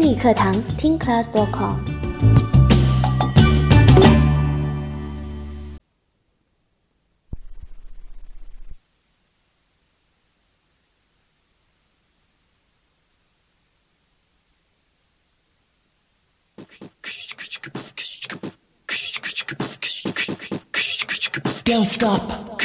英语课堂听 class.com。 Don't stop.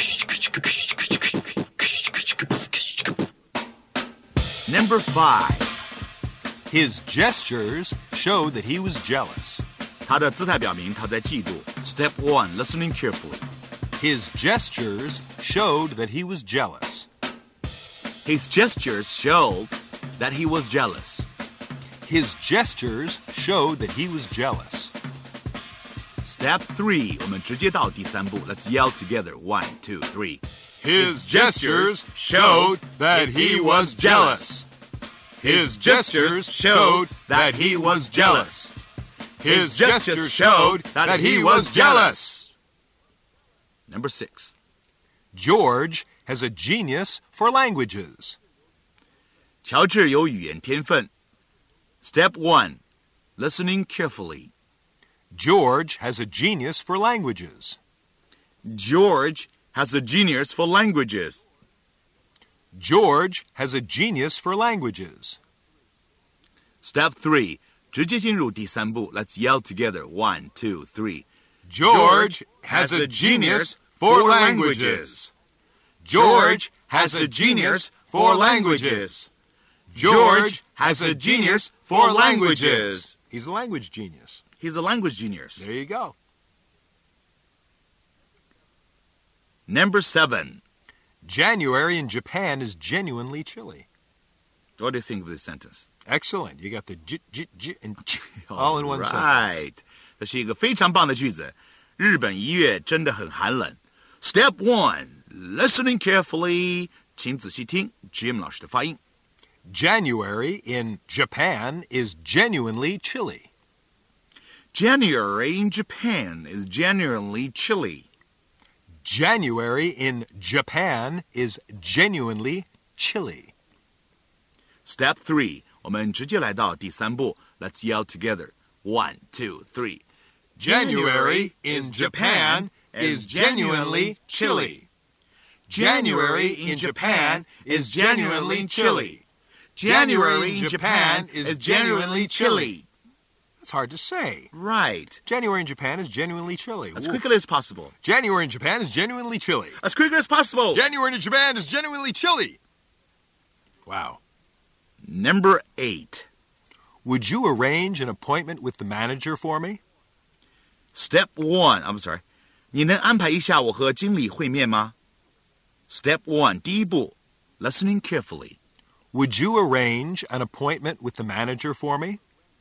Number 5. His gestures showed that he was jealous. 他的姿态表明他在嫉妒。Step 1. Listening carefully. His gestures showed that he was jealous. His gestures showed that he was jealous. His gestures showed that he was jealous. Step 3. 我们直接到第3步。Let's yell together. 1, 2, 3. His gestures showed that he was jealous. His gestures showed that he was jealous. His gestures showed that he was jealous. Number 6. George has a genius for languages. 乔治有语言天分。Step 1. Listening carefully. George has a genius for languages. George has a genius for languages. George has a genius for languages. Step 3. 直接进入第3步。Let's yell together. 1, 2, 3. George has a genius for languages. George has a genius for languages. George has a genius for languages. He's a language genius. He's a language genius. There you go. Number 7. January in Japan is genuinely chilly. What do you think of this sentence? Excellent. You got the j, j, j, and ch all in one sentence. Right. 这是一个非常棒的句子。日本1月真的很寒冷。Step 1. Listening carefully. 请仔细听 Jim 老师的发音。January in Japan is genuinely chilly. January in Japan is genuinely chilly. January in Japan is genuinely chilly. Step 3. 我们直接来到第3步。Let's yell together. 1, 2, 3. January in Japan is genuinely chilly. January in Japan is genuinely chilly. January in Japan is genuinely chilly. It's hard to say. Right. January in Japan is genuinely chilly. As quickly as possible. January in Japan is genuinely chilly. As quickly as possible. January in Japan is genuinely chilly. Wow. Number 8. Would you arrange an appointment with the manager for me? Step 1. I'm sorry. 你能安排一下我和经理会面吗? Step 1. 第一步 Listening carefully. Would you arrange an appointment with the manager for me?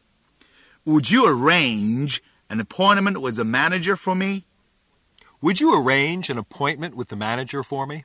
Would you arrange an appointment with the manager for me? Would you arrange an appointment with the manager for me?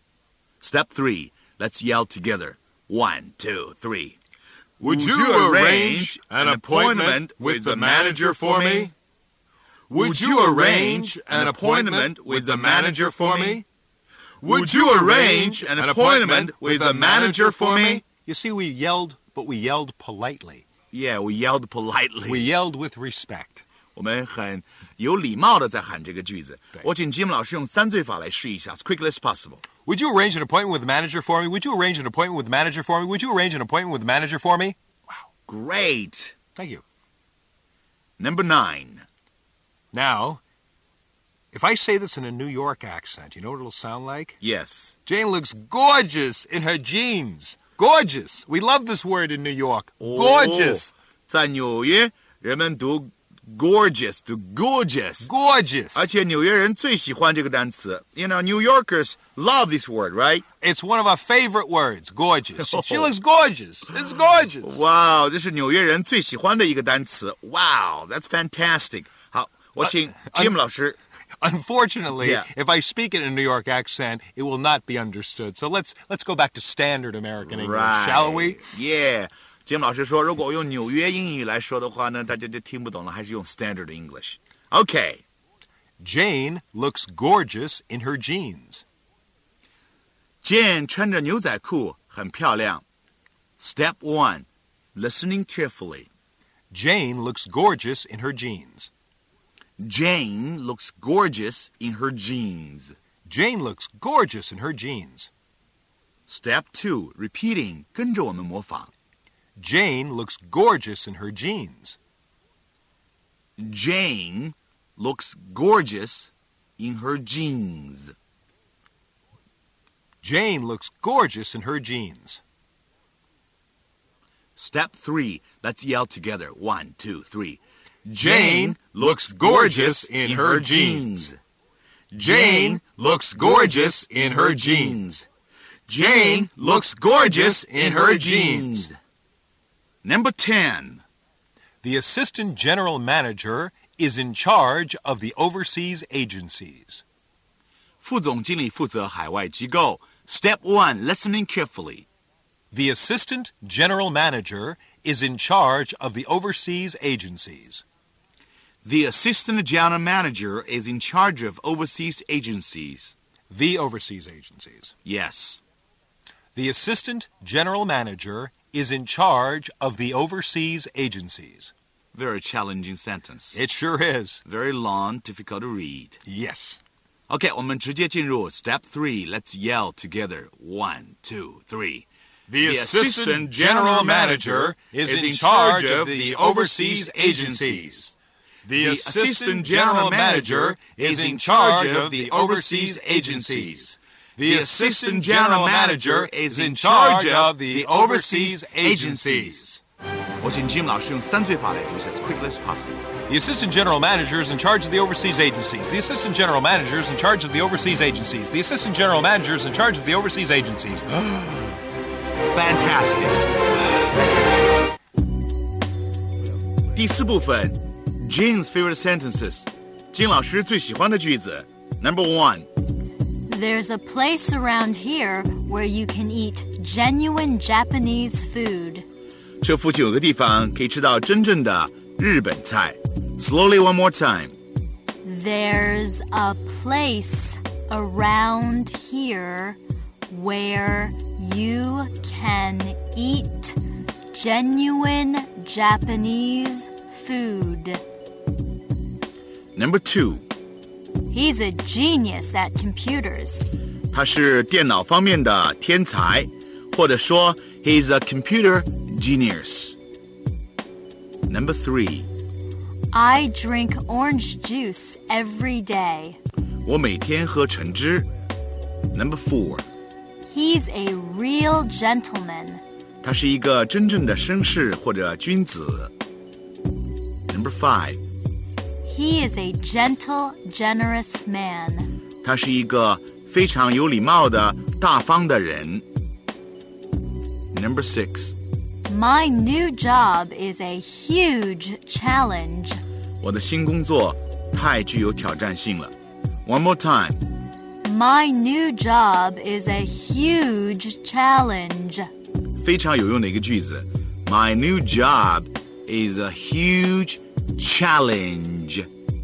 Step 3. Let's yell together. 1, 2, 3. Would you arrange an appointment with the manager for me? Would you arrange an appointment with the manager for me? Would you arrange an appointment with the manager for me? You see, we yelled, but we yelled politely. Yeah, we yelled politely. We yelled with respect. 我们很有礼貌的在喊这个句子。我请 Jim 老师用3罪法来试一下 as quickly as possible. Would you arrange an appointment with the manager for me? Would you arrange an appointment with the manager for me? Would you arrange an appointment with the manager for me? Wow. Great. Thank you. Number 9. Now, if I say this in a New York accent, you know what it'll sound like? Yes. Jane looks gorgeous in her jeans. Gorgeous. We love this word in New York. Gorgeous. 在纽约，人们读 gorgeous 读 gorgeous. Gorgeous. 而且纽约人最喜欢这个单词。You know, New Yorkers love this word, right? It's one of our favorite words, gorgeous. She looks gorgeous. It's gorgeous. Wow, 这是纽约人最喜欢的一个单词。Wow, that's fantastic. 好，我请 Jim 老师。Unfortunately, if I speak it in a New York accent, it will not be understood. So let's go back to standard American English, shall we? Yeah. Jim 老师说，如果我用纽约英语来说的话呢，大家就听不懂了，还是用 standard English. Okay. Jane looks gorgeous in her jeans. Jane 穿着牛仔裤很漂亮。Step 1. Listening carefully. Jane looks gorgeous in her jeans. Jane looks gorgeous in her jeans. Jane looks gorgeous in her jeans. Step 2, repeating, 跟着我们模仿。 Jane looks gorgeous in her jeans. Jane looks gorgeous in her jeans. Jane looks gorgeous in her jeans. Step 3, let's yell together. 1, 2, 3. Jane looks gorgeous in her jeans. Jane looks gorgeous in her jeans. Jane looks gorgeous in her jeans. Number 10. The assistant general manager is in charge of the overseas agencies. 副总经理负责海外机构。Step 1, listening carefully. The assistant general manager is in charge of the overseas agencies. The assistant general manager is in charge of overseas agencies. The overseas agencies. Yes. The assistant general manager is in charge of the overseas agencies. Very challenging sentence. It sure is. Very long, difficult to read. Yes. Okay, 我们直接进入 Step 3. Let's yell together. 1, 2, 3. The assistant general manager is in charge of the overseas agencies. The assistant general manager is in charge of the overseas agencies. The assistant general manager is in charge of the overseas agencies. 我请 Jim 老师用3句法来读一下 as quickly as possible. The assistant general manager is in charge of the overseas agencies. The assistant general manager is in charge of the overseas agencies. The assistant general manager is in charge of the overseas agencies. Fantastic. 第4部分 Jane's favorite sentences. 金老师最喜欢的句子 Number 1. There's a place around here where you can eat genuine Japanese food. 这附近有个地方可以吃到真正的日本菜 Slowly one more time. There's a place around here where you can eat genuine Japanese food. Number 2. He's a genius at computers. 他是电脑方面的天才，或者说 he's a computer genius. Number 3. I drink orange juice every day. 我每天喝橙汁 Number 4. He's a real gentleman. 他是一个真正的绅士或者君子 Number 5. He is a gentle, generous man. 他是一个非常有礼貌的大方的人 Number 6. My new job is a huge challenge. 我的新工作太具有挑战性了 One more time. My new job is a huge challenge. 非常有用的一个句子 My new job is a huge challenge.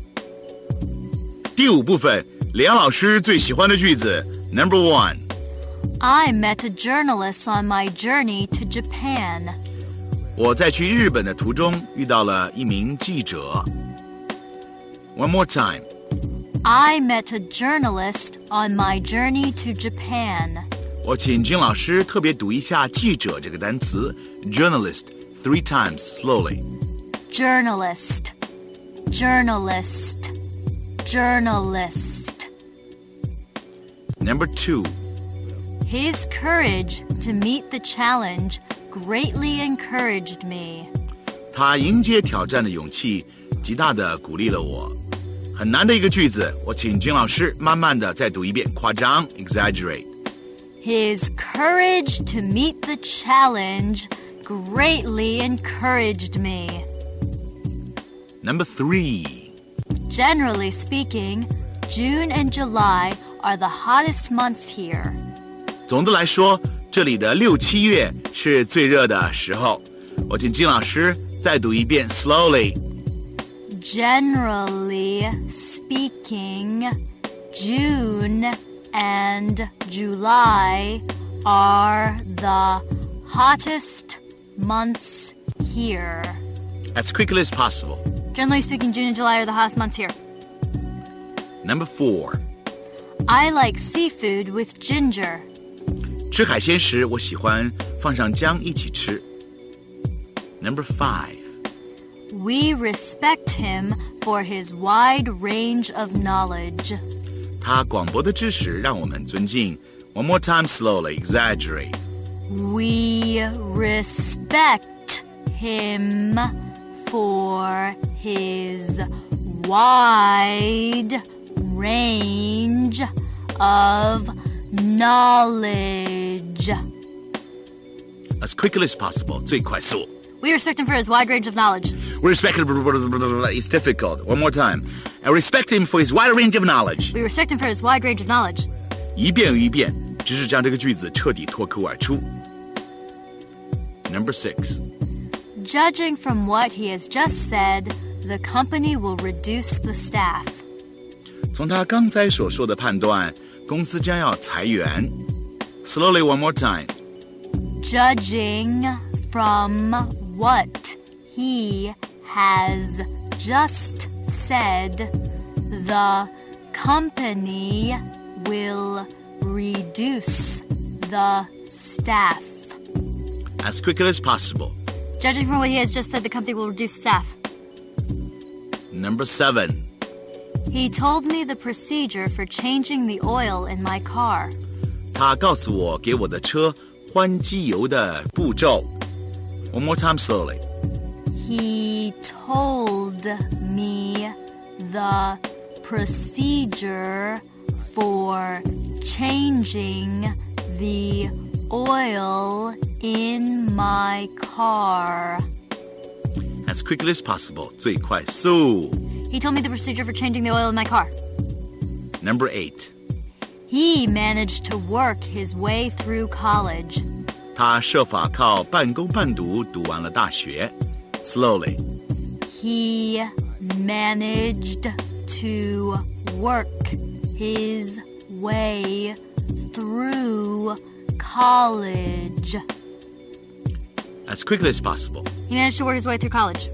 第5部分梁老师最喜欢的句子 Number 1. I met a journalist on my journey to Japan. 我在去日本的途中遇到了一名记者 One more time. I met a journalist on my journey to Japan. 我请金老师特别读一下记者这个单词 Journalist 3 times slowly. Journalist, journalist, journalist. Number 2. His courage to meet the challenge greatly encouraged me. 他迎接挑战的勇气极大地鼓励了我很难的一个句子我请金老师慢慢地再读一遍夸张 exaggerate. His courage to meet the challenge greatly encouraged me. Number 3. Generally speaking, June and July are the hottest months here. 总的来说这里的6、7月是最热的时候我请金老师再读一遍 slowly. Generally speaking, June and July are the hottest months here. as quickly as possible. Generally speaking, June and July are the hottest months here. Number 4. I like seafood with ginger. 吃海鲜时，我喜欢放上姜一起吃。Number 5. We respect him for his wide range of knowledge. 他广博的知识让我们尊敬。One more time slowly, exaggerate. We respect him for his wide range of knowledge. As quickly as possible, 最快速。 We respect him for his wide range of knowledge. We respect him. It's difficult. One more time. I respect him for his wide range of knowledge. We respect him for his wide range of knowledge. 一遍又一遍，直至将这个句子彻底脱口而出。Number 6. Judging from what he has just said, the company will reduce the staff. 从他刚才所说的判断，公司将要裁员。Slowly one more time. Judging from what he has just said, the company will reduce the staff. As quickly as possible. Judging from what he has just said, the company will reduce staff. Number 7. He told me the procedure for changing the oil in my car. 他告诉我给我的车换机油的步骤。One more time slowly. He told me the procedure for changing the oil in my car. As quickly as possible, 最快速。 He told me the procedure for changing the oil in my car. Number 8. He managed to work his way through college. 他设法靠半工半读读完了大学。Slowly. He managed to work his way through college. As quickly as possible. He managed to work his way through college.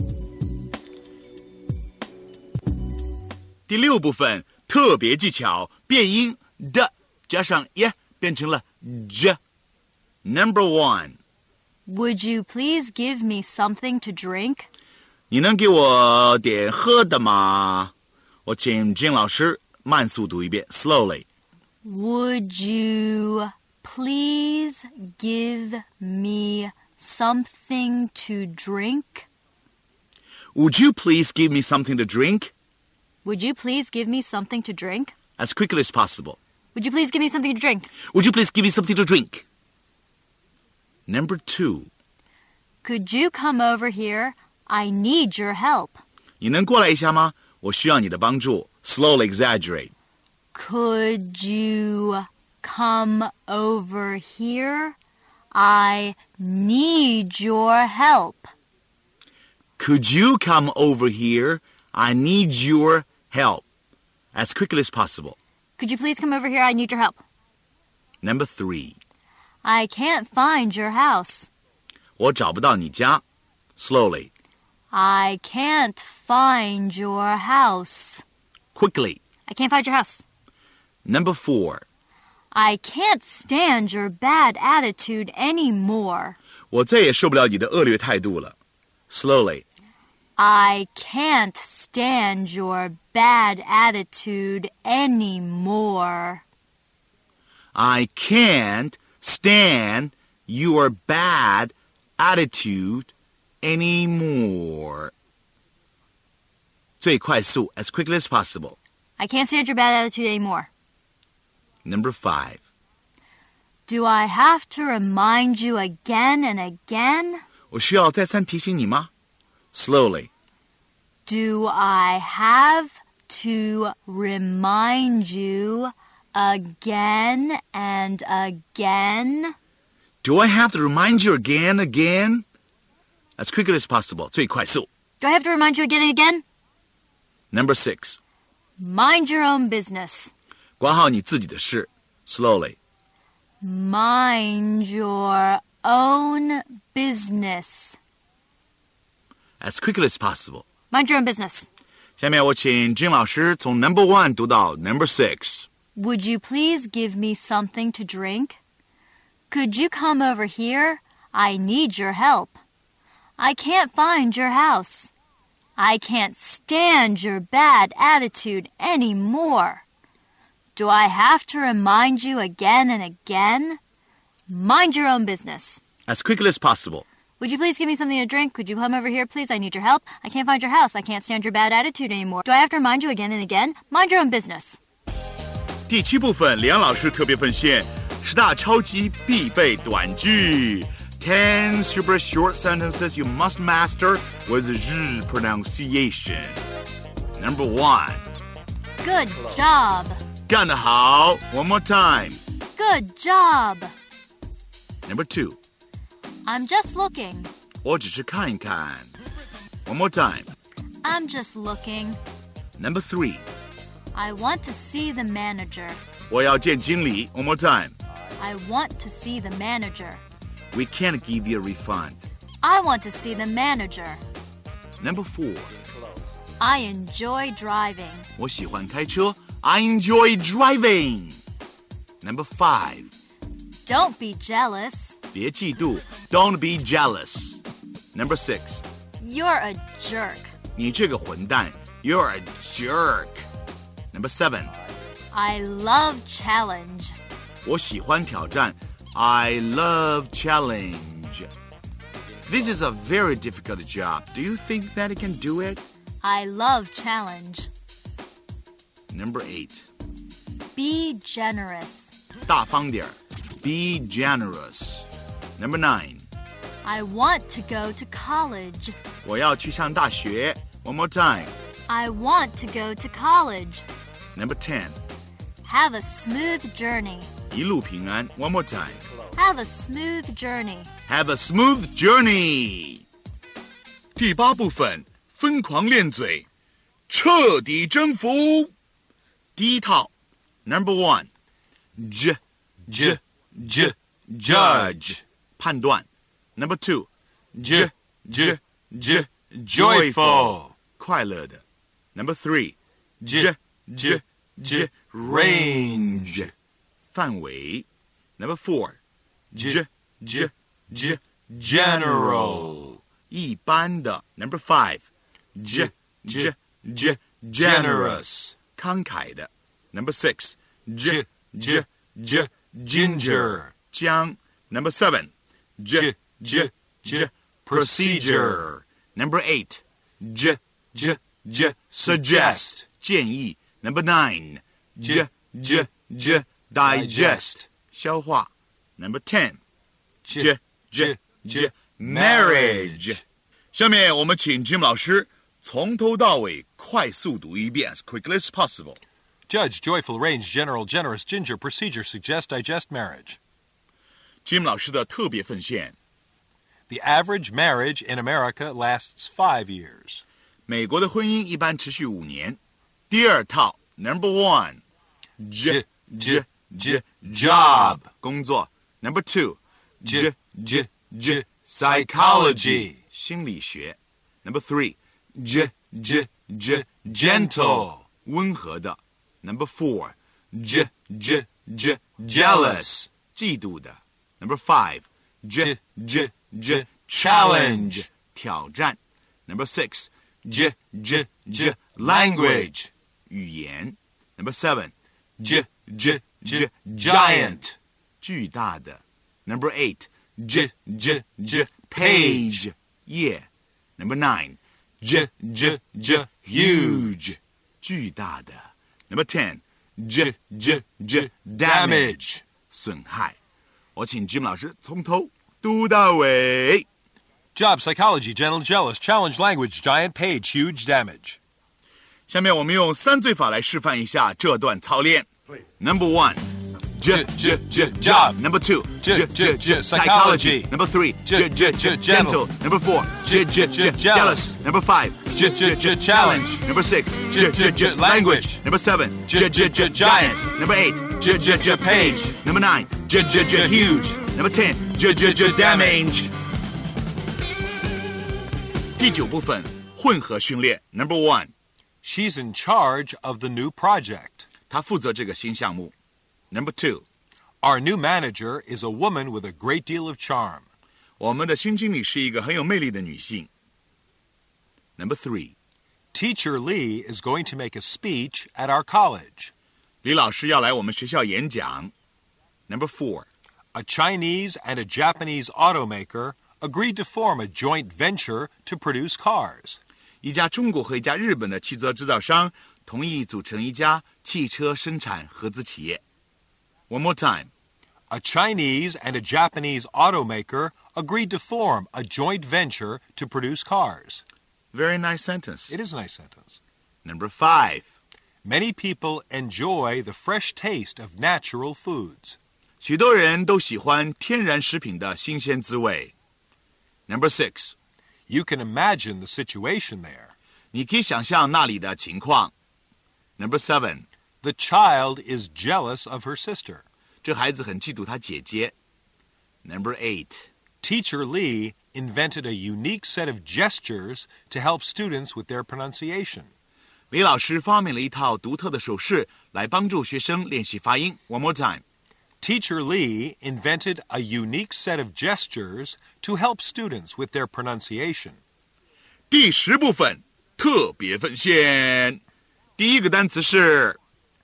第6部分特别技巧，变音的加上 ye 变成了 j。Number 1. Would you please give me something to drink? 你能给我点喝的吗？我请金老师慢速读一遍 slowly. Would you please give me something to drink? Would you please give me something to drink? Would you please give me something to drink? As quickly as possible. Would you please give me something to drink? Would you please give me something to drink? Number 2. Could you come over here? I need your help. 你能过来一下吗？我需要你的帮助。Slowly exaggerate. Could you come over here? I need your help. Could you come over here? I need your help. As quickly as possible. Could you please come over here? I need your help. Number 3. I can't find your house. 我找不到你家。Slowly. I can't find your house. Quickly. I can't find your house. Number 4. I can't stand your bad attitude anymore. 我再也受不了你的恶劣态度了。Slowly. I can't stand your bad attitude anymore. I can't stand your bad attitude anymore. 最快速 as quickly as possible. I can't stand your bad attitude anymore. Number 5. Do I have to remind you again and again? 我需要再三提醒你吗？ Slowly. Do I have to remind you again and again? Do I have to remind you again? As quickly as possible. 最快速。 Do I have to remind you again and again? Number 6. Mind your own business. 管好你自己的事。Slowly. Mind your own business. as quickly as possible. Mind your own business. 下面我请金老师从 number 1 读到 number 6. Would you please give me something to drink? Could you come over here? I need your help. I can't find your house. I can't stand your bad attitude anymore. Do I have to remind you again and again? Mind your own business. As quickly as possible. Would you please give me something to drink? Could you come over here, please? I need your help. I can't find your house. I can't stand your bad attitude anymore. Do I have to remind you again and again? Mind your own business. 第7部分，梁老师特别奉献10大超级必备短句。10 super short sentences you must master with日 pronunciation. Number 1. Good job. 干得好 One more time. Good job. Number 2. I'm just looking. 我只是看一看 One more time. I'm just looking. Number 3. I want to see the manager. 我要见经理 One more time. I want to see the manager. We can't give you a refund. I want to see the manager. Number 4. I enjoy driving. 我喜欢开车 I enjoy driving. Number 5. Don't be jealous. 别嫉妒 Don't be jealous. Number 6. You're a jerk. 你这个混蛋 You're a jerk. Number 7. I love challenge. 我喜欢挑战 I love challenge. This is a very difficult job. Do you think that you can do it? I love challenge. Number 8. Be generous. 大方点 Be generous. Number 9. I want to go to college. 我要去上大学 One more time. I want to go to college. Number 10. Have a smooth journey. 一路平安 One more time. Have a smooth journey. Have a smooth journey. 第8部分，疯狂练嘴，彻底征服。第一套 Number 1. Judge 判断 Number 2. Joyful 快乐的 Number 3. Range 范围 Number 4. General 一般的 Number 5. Generous 慷慨的 Number 6. Ginger 姜 Number 7. Procedure Number 8. Suggest 建议 Number 9. Digest 消化 Number 10. Marriage 下面我们请 Jim 老师从头到尾快速读一遍 as quickly as possible. Judge, joyful, range, general, generous, ginger, procedure, suggest, digest, marriage. Jim 老师的特别奉献 The average marriage in America lasts 5 years. 美国的婚姻一般持续5年。第二套 Number 1. Job 工作 Number 2. Psychology 心理学 Number 3. Gentle 温和的 Number 4. Jealous 嫉妒的 Number 5. Challenge 挑战 Number 6. Language 语言 Number 7. Giant 巨大的 Number 8. Page 页 Number 9. Huge 巨大的 Number 10. Damage 损害我请 Jim 老师从头读到尾 Job, psychology, gentle, jealous, challenge, language, giant, page, huge, damage. 下面我们用3罪法来示范一下这段操练 Number 1. Job. Number 2. Psychology. Number 3. Gentle. Number 4. Jealous. Number 5. Challenge. Number 6. Language. Number 7. Giant. Number 8. Page. Number 9. Huge. Number 10. Damage. 第9部分混合训练 Number 1 She's in charge of the new project. 她负责这个新项目 Number 2 Our new manager is a woman with a great deal of charm. 我们的新经理是一个很有魅力的女性 Number 3 Teacher Lee is going to make a speech at our college. 李老师要来我们学校演讲 Number 4 A Chinese and a Japanese automaker agreed to form a joint venture to produce cars. 一家中国和一家日本的汽车制造商同意组成一家汽车生产合资企业 One more time A Chinese and a Japanese automaker agreed to form a joint venture to produce cars. Very nice sentence It is a nice sentence. Number 5 Many people enjoy the fresh taste of natural foods. 许多人都喜欢天然食品的新鲜滋味 Number 6 You can imagine the situation there. 你可以想象那里的情况 Number 7 The child is jealous of her sister. 这孩子很嫉妒他姐姐 Number 8 Teacher Lee invented a unique set of gestures to help students with their pronunciation. 李老师发明了一套独特的手势来帮助学生练习发音 One more time Teacher Lee invented a unique set of gestures to help students with their pronunciation. 第10部分特别分线第一个单词是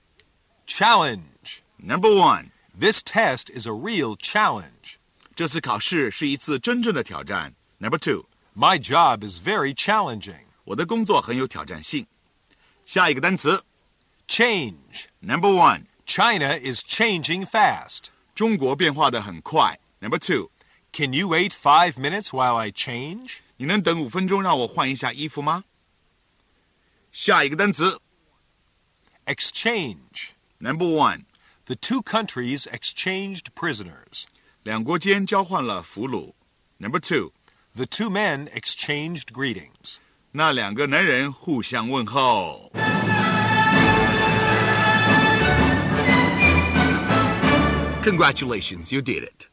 Challenge. Number 1 This test is a real challenge. 这次考试是一次真正的挑战 Number 2 My job is very challenging. 我的工作很有挑战性下一个单词 Change. Number 1 China is changing fast. 中国变化得很快 Number 2 Can you wait 5 minutes while I change? 你能等5分钟让我换一下衣服吗下一个单词 Exchange. Number 1 The two countries exchanged prisoners. 两国间交换了俘虏 Number 2 The two men exchanged greetings. 那两个男人互相问候Congratulations, you did it.